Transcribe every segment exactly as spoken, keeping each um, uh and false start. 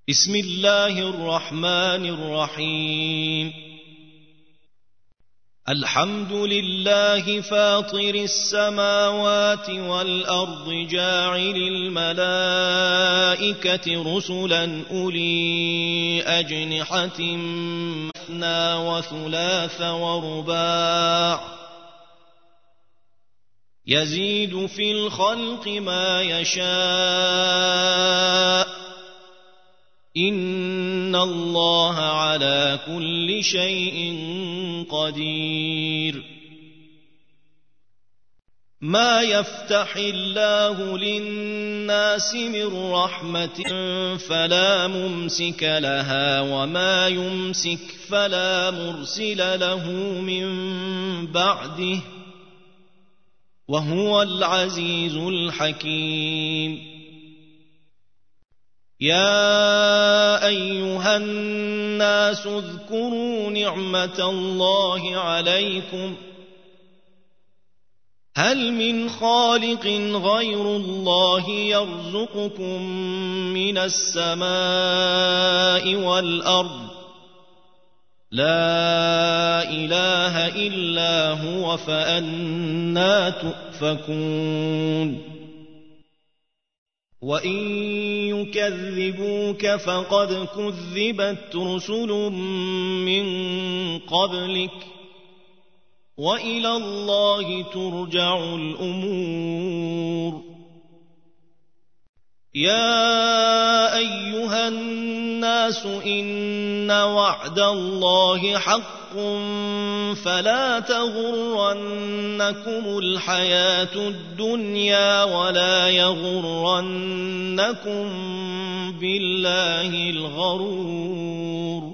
بسم الله الرحمن الرحيم الحمد لله فاطر السماوات والأرض جاعل الملائكة رسلا أولي أجنحة مثنى وثلاث ورباع يزيد في الخلق ما يشاء إن الله على كل شيء قدير ما يفتح الله للناس من رحمة فلا ممسك لها وما يمسك فلا مرسل له من بعده وهو العزيز الحكيم يا أيها الناس اذكروا نعمة الله عليكم هل من خالق غير الله يرزقكم من السماء والأرض لا إله إلا هو فأنى تؤفكون وإن يكذبوك فقد كذبت رسل من قبلك وإلى الله ترجع الأمور يا أيها الناس إن وعد الله حق فلا تغرنكم الحياة الدنيا ولا يغرنكم بالله الغرور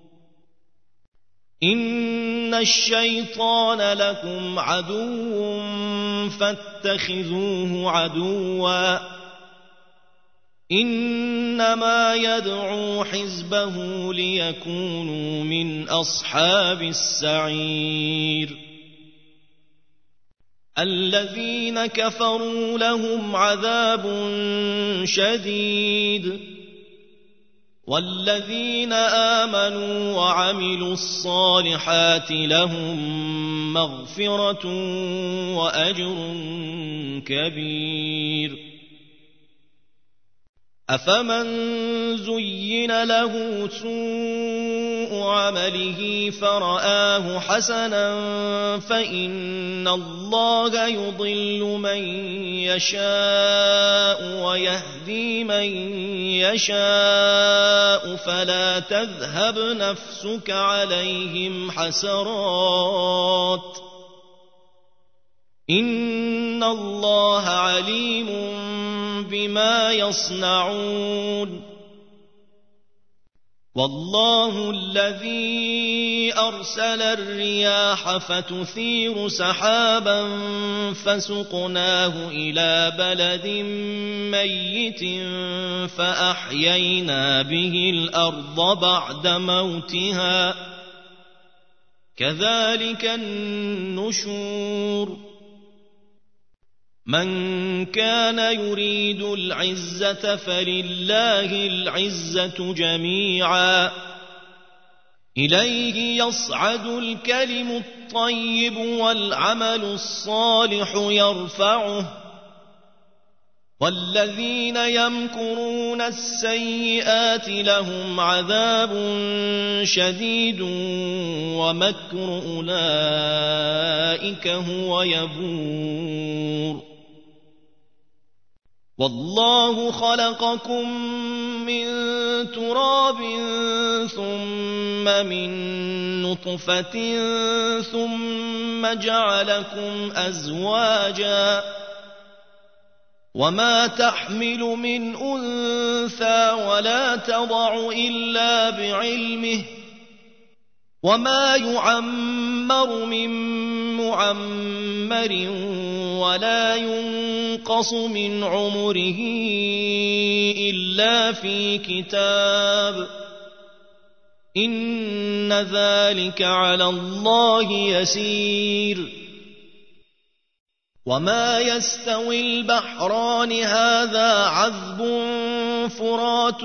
إن الشيطان لكم عدو فاتخذوه عدوا إنما يدعو حزبه ليكونوا من أصحاب السعير الذين كفروا لهم عذاب شديد والذين آمنوا وعملوا الصالحات لهم مغفرة وأجر كبير أفمن زين له سوء عمله فرآه حسنا فإن الله يضل من يشاء ويهدي من يشاء فلا تذهب نفسك عليهم حسرات إن الله عليم بما يصنعون والله الذي أرسل الرياح فتثير سحابا فسقناه إلى بلد ميت فأحيينا به الأرض بعد موتها كذلك النشور من كان يريد العزة فلله العزة جميعا إليه يصعد الكلم الطيب والعمل الصالح يرفعه والذين يمكرون السيئات لهم عذاب شديد ومكر أولئك هو يبور والله خلقكم من تراب ثم من نطفة ثم جعلكم أزواجا وما تحمل من أنثى ولا تضع إلا بعلمه وما يعمر من معمر ولا ينقص من عمره إلا في كتاب إن ذلك على الله يسير وما يستوي البحران هذا عذب فرات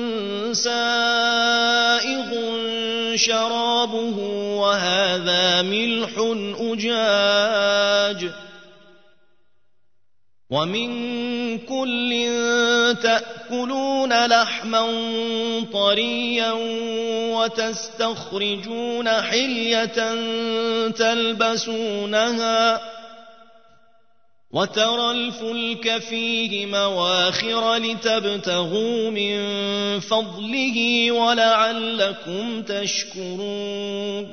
سائغ شرابه وهذا ملح أجاج ومن كل تأكلون لحما طريا وتستخرجون حلية تلبسونها وترى الفلك فيه مواخر لتبتغوا من فضله ولعلكم تشكرون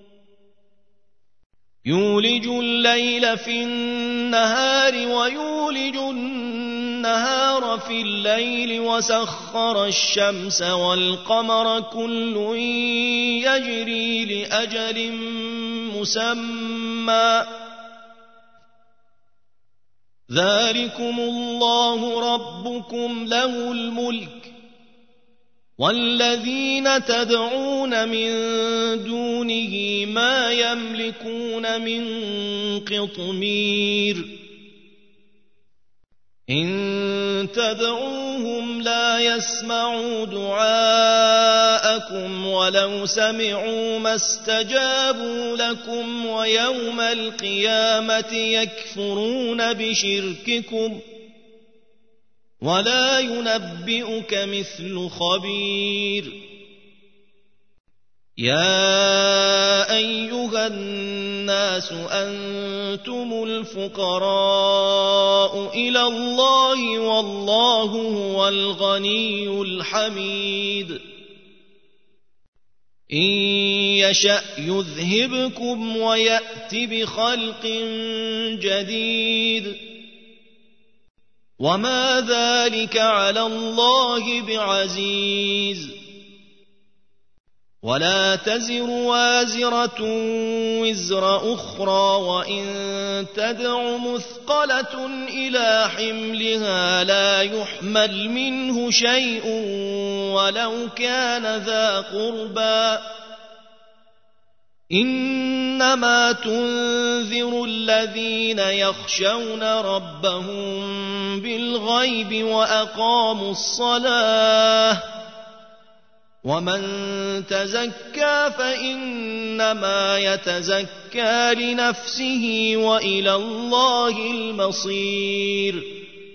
يولج الليل في النهار ويولج النهار في الليل وسخر الشمس والقمر كل يجري لأجل مسمى ذلكم الله ربكم له الملك والذين تدعون من دونه ما يملكون من قطمير إن تدعوهم لا يسمعوا دعاءكم ولو سمعوا ما استجابوا لكم ويوم القيامة يكفرون بشرككم ولا ينبئك مثل خبير يا أيها الناس أنتم الفقراء إلى الله والله هو الغني الحميد إن يشأ يذهبكم ويأت بخلق جديد وما ذلك على الله بعزيز ولا تزر وازرة وزر أخرى وإن تدع مثقلة إلى حملها لا يحمل منه شيء ولو كان ذا قربى إنما تنذر الذين يخشون ربهم بالغيب وأقاموا الصلاة ومن تزكى فإنما يتزكى لنفسه وإلى الله المصير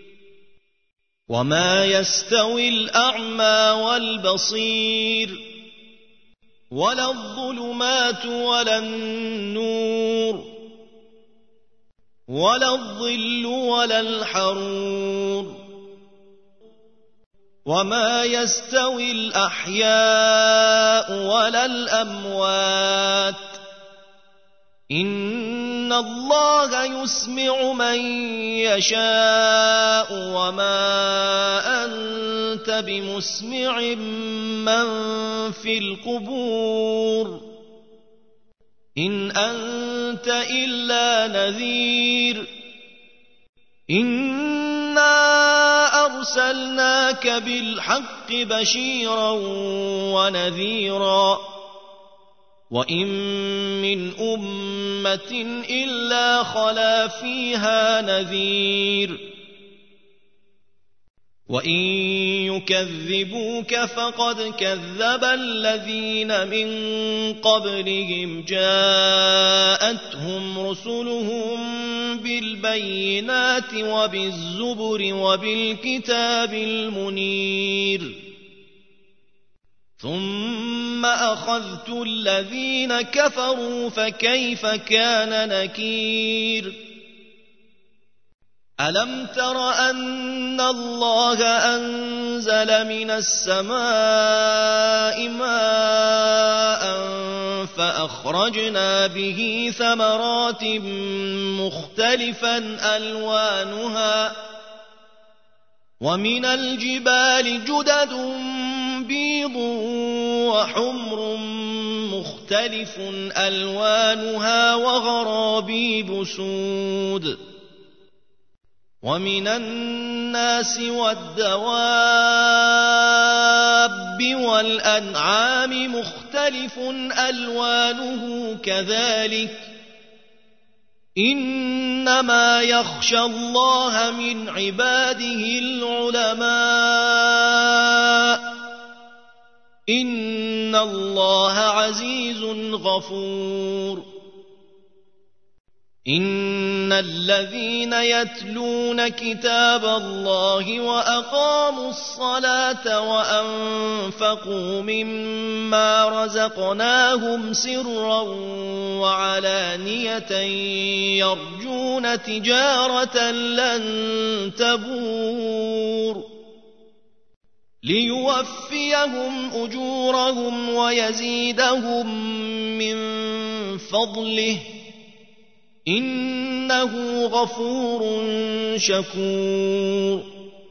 وما يستوي الأعمى والبصير ولا الظلمات ولا النور ولا الظل ولا الحرور وما يستوي الأحياء ولا الأموات إن الله يسمع من يشاء وما أنت بمسمع من في القبور إن أنت إلا نذير إنا أرسلناك بالحق بشيرا ونذيرا وإن من أمة إلا خلا فيها نذير وإن يكذبوك فقد كذب الذين من قبلهم جاءتهم رسلهم بالبينات وبالزبر وبالكتاب المنير ثم أخذت الذين كفروا فكيف كان نكير ألم تر أن الله أنزل من السماء ماء فأخرجنا به ثمرات مختلفا ألوانها ومن الجبال جدد بيض وحمر مختلف ألوانها وغرابيب سود ومن الناس والدواب والأنعام مختلف ألوانه كذلك إنما يخشى الله من عباده العلماء إن الله عزيز غفور إن الذين يتلون كتاب الله وأقاموا الصلاة وأنفقوا مما رزقناهم سرا وعلانية يرجون تجارة لن تبور ليوفيهم أجورهم ويزيدهم من فضله إنه غفور شكور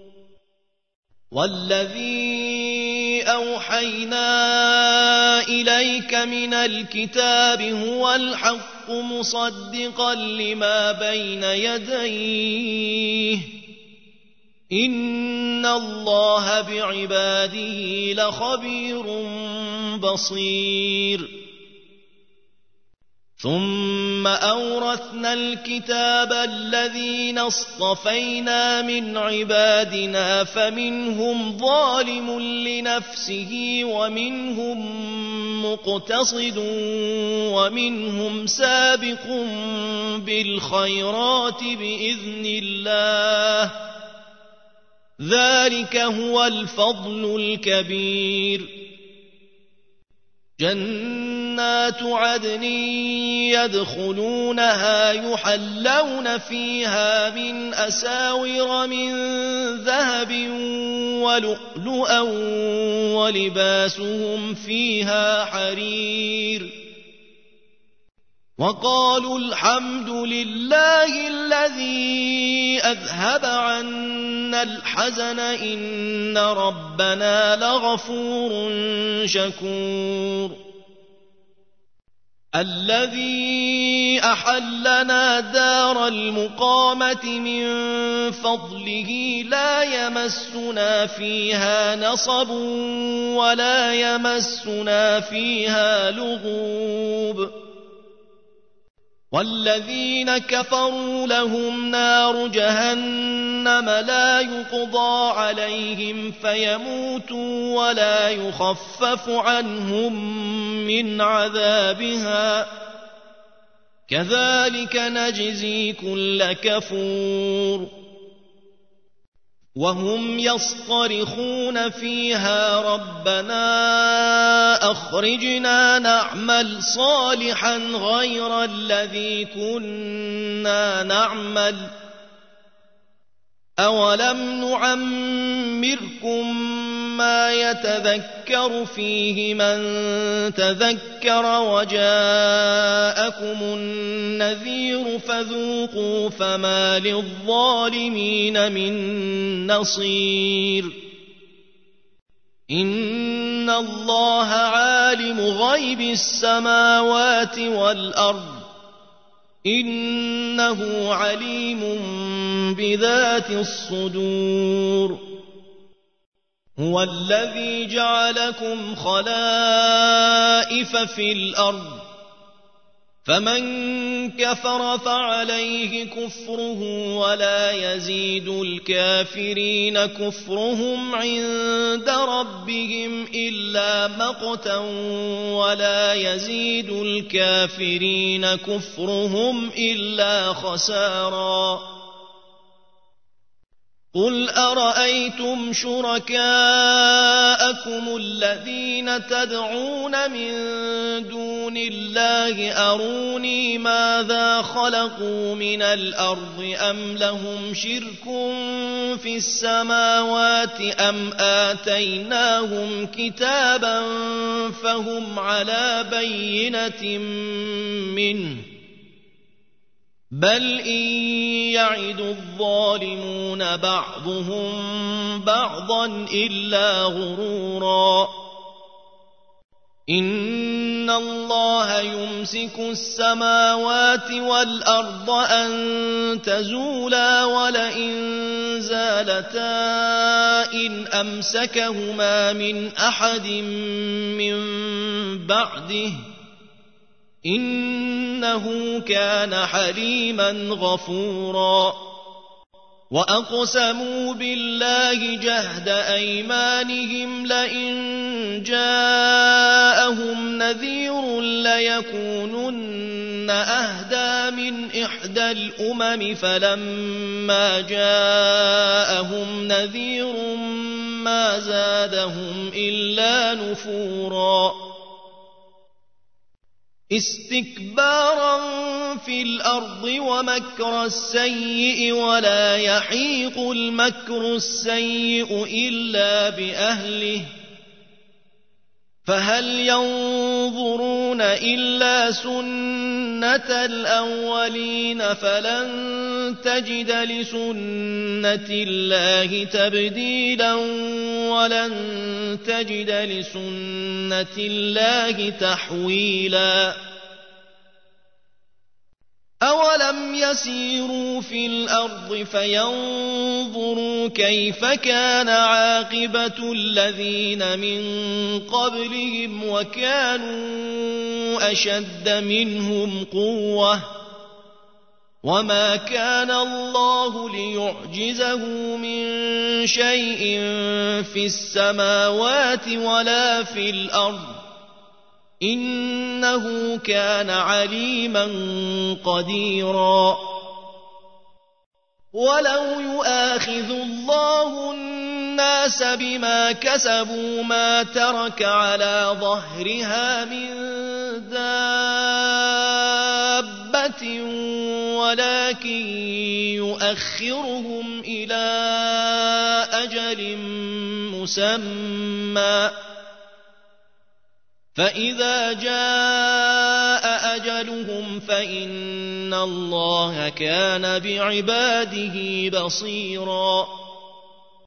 والذي أوحينا إليك من الكتاب هو الحق مصدقا لما بين يديه إن الله بعباده لخبير بصير ثم أورثنا الكتاب الذين اصطفينا من عبادنا فمنهم ظالم لنفسه ومنهم مقتصد ومنهم سابق بالخيرات بإذن الله ذلك هو الفضل الكبير جنات عدن يدخلونها يحلون فيها من أساور من ذهب ولؤلؤا ولباسهم فيها حرير وقالوا الحمد لله الذي أذهب عنا الحزن إن ربنا لغفور شكور الذي أحلنا دار المقامة من فضله لا يمسنا فيها نصب ولا يمسنا فيها لغوب والذين كفروا لهم نار جهنم لا يقضى عليهم فيموتوا ولا يخفف عنهم من عذابها كذلك نجزي كل كفور وهم يصطرخون فيها ربنا أخرجنا نعمل صالحا غير الذي كنا نعمل أولم نعمركم ما يتذكر فيه من تذكر وجاءكم النذير فذوقوا فما للظالمين من نصير إن الله عالم غيب السماوات والأرض إنه عليم بذات الصدور هو الذي جعلكم خلائف في الأرض فمن كفر فعليه كفره ولا يزيد الكافرين كفرهم عند ربهم إلا مقتا ولا يزيد الكافرين كفرهم إلا خسارا قل أرأيتم شركاءكم الذين تدعون من دون الله أروني ماذا خلقوا من الأرض أم لهم شرك في السماوات أم آتيناهم كتابا فهم على بينة منه بل إن يعد الظالمون بعضهم بعضا إلا غرورا إن الله يمسك السماوات والأرض أن تزولا ولئن زالتا إن أمسكهما من أحد من بعده إنه كان حليما غفورا وأقسموا بالله جهد أيمانهم لئن جاءهم نذير ليكونن أهدى من إحدى الأمم فلما جاءهم نذير ما زادهم إلا نفورا استكبارا في الأرض ومكر السيء ولا يحيق المكر السيء إلا بأهله فهل ينظرون إلا سنة الأولين فلن تجد لسنة الله تبديلا ولن تجد لسنة الله تحويلا أولم يسيروا في الأرض فينظروا كيف كان عاقبة الذين من قبلهم وكانوا أشد منهم قوة وما كان الله ليعجزه من شيء في السماوات ولا في الأرض إنه كان عليما قديرا ولو يؤاخذ الله الناس بما كسبوا ما ترك على ظهرها من دابة ولكن يؤخرهم إلى أجل مسمى فإذا جاء أجلهم فإن الله كان بعباده بصيرا